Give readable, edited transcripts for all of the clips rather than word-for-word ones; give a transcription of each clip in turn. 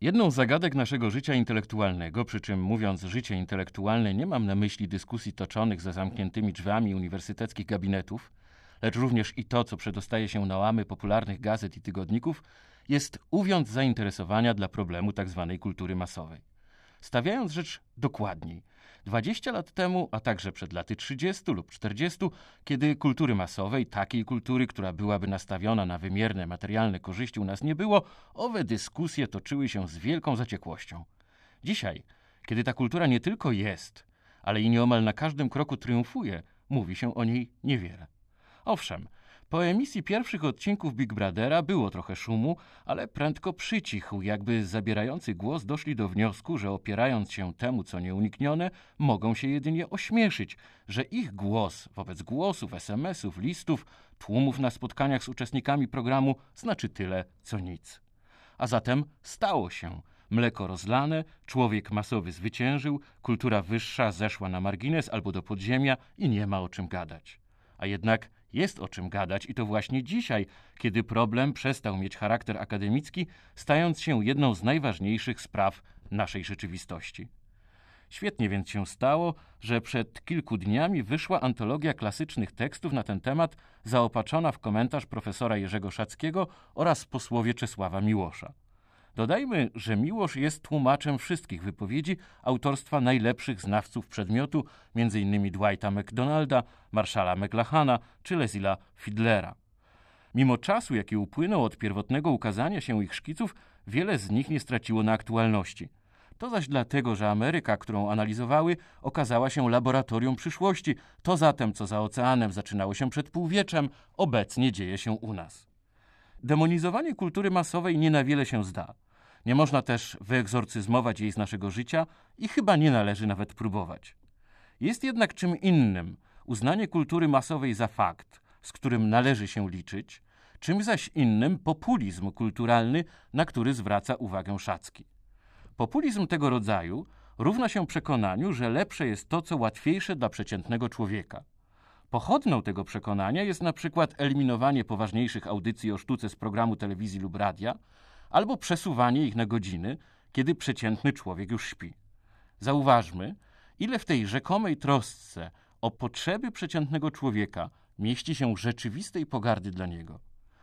Jedną z zagadek naszego życia intelektualnego, przy czym mówiąc życie intelektualne nie mam na myśli dyskusji toczonych za zamkniętymi drzwiami uniwersyteckich gabinetów, lecz również i to, co przedostaje się na łamy popularnych gazet i tygodników, jest uwiąd zainteresowania dla problemu tzw. kultury masowej. Stawiając rzecz dokładniej, 20 lat temu, a także przed laty 30 lub 40, kiedy kultury masowej, takiej kultury, która byłaby nastawiona na wymierne materialne korzyści u nas nie było, owe dyskusje toczyły się z wielką zaciekłością. Dzisiaj, kiedy ta kultura nie tylko jest, ale i nieomal na każdym kroku triumfuje, mówi się o niej niewiele. Owszem, po emisji pierwszych odcinków Big Brothera było trochę szumu, ale prędko przycichł, jakby zabierający głos doszli do wniosku, że opierając się temu, co nieuniknione, mogą się jedynie ośmieszyć, że ich głos wobec głosów, SMS-ów, listów, tłumów na spotkaniach z uczestnikami programu znaczy tyle, co nic. A zatem stało się. Mleko rozlane, człowiek masowy zwyciężył, kultura wyższa zeszła na margines albo do podziemia i nie ma o czym gadać. A jednak jest o czym gadać i to właśnie dzisiaj, kiedy problem przestał mieć charakter akademicki, stając się jedną z najważniejszych spraw naszej rzeczywistości. Świetnie więc się stało, że przed kilku dniami wyszła antologia klasycznych tekstów na ten temat, zaopatrzona w komentarz profesora Jerzego Szackiego oraz posłowie Czesława Miłosza. Dodajmy, że Miłosz jest tłumaczem wszystkich wypowiedzi autorstwa najlepszych znawców przedmiotu, m.in. Dwighta MacDonalda, Marshalla McLuhana czy Lesliego Fidlera. Mimo czasu, jaki upłynął od pierwotnego ukazania się ich szkiców, wiele z nich nie straciło na aktualności. To zaś dlatego, że Ameryka, którą analizowały, okazała się laboratorium przyszłości. To zatem, co za oceanem zaczynało się przed półwieczem, obecnie dzieje się u nas. Demonizowanie kultury masowej nie na wiele się zda. Nie można też wyegzorcyzmować jej z naszego życia i chyba nie należy nawet próbować. Jest jednak czym innym uznanie kultury masowej za fakt, z którym należy się liczyć, czym zaś innym populizm kulturalny, na który zwraca uwagę Szacki. Populizm tego rodzaju równa się przekonaniu, że lepsze jest to, co łatwiejsze dla przeciętnego człowieka. Pochodną tego przekonania jest na przykład eliminowanie poważniejszych audycji o sztuce z programu telewizji lub radia, albo przesuwanie ich na godziny, kiedy przeciętny człowiek już śpi. Zauważmy, ile w tej rzekomej trosce o potrzeby przeciętnego człowieka mieści się rzeczywistej pogardy dla niego.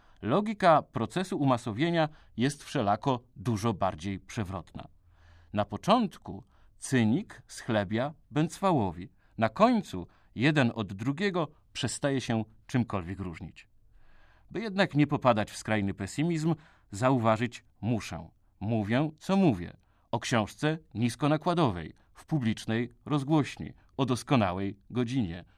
Logika procesu umasowienia jest wszelako dużo bardziej przewrotna. Na początku cynik schlebia Bęcwałowi, na końcu jeden od drugiego przestaje się czymkolwiek różnić. By jednak nie popadać w skrajny pesymizm, zauważyć muszę. Mówię, co mówię. O książce niskonakładowej, w publicznej rozgłośni, o doskonałej godzinie.